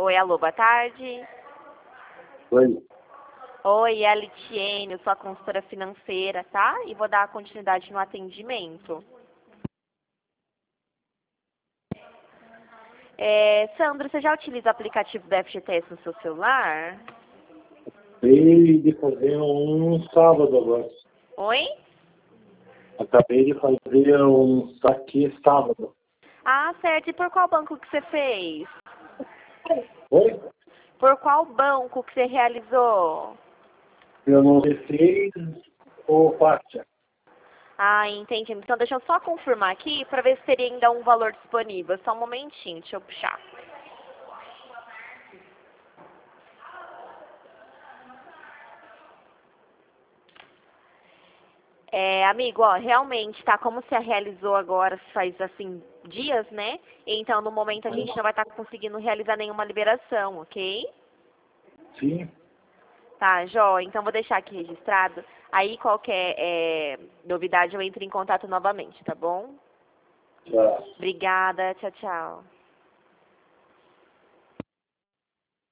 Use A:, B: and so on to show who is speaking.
A: Oi, alô, boa tarde.
B: Oi.
A: Oi, é a Litiene, eu sou a consultora financeira, tá? E vou dar continuidade no atendimento. Sandro, você já utiliza o aplicativo do FGTS no seu celular?
B: Acabei de fazer um sábado agora.
A: Oi?
B: Acabei de fazer um saque sábado.
A: Ah, certo. E por qual banco que você fez?
B: Oi?
A: Por qual banco que você realizou?
B: Eu não sei o Pátia.
A: Ah, entendi. Então deixa eu só confirmar aqui para ver se teria ainda um valor disponível. Só um momentinho, deixa eu puxar. Amigo, ó, realmente, tá? Como você realizou agora, faz assim, dias, né? Então, no momento, a gente não vai estar conseguindo realizar nenhuma liberação, ok?
B: Sim.
A: Tá, Jó, então vou deixar aqui registrado. Aí, qualquer novidade, eu entro em contato novamente, tá bom?
B: Já.
A: Obrigada, tchau, tchau.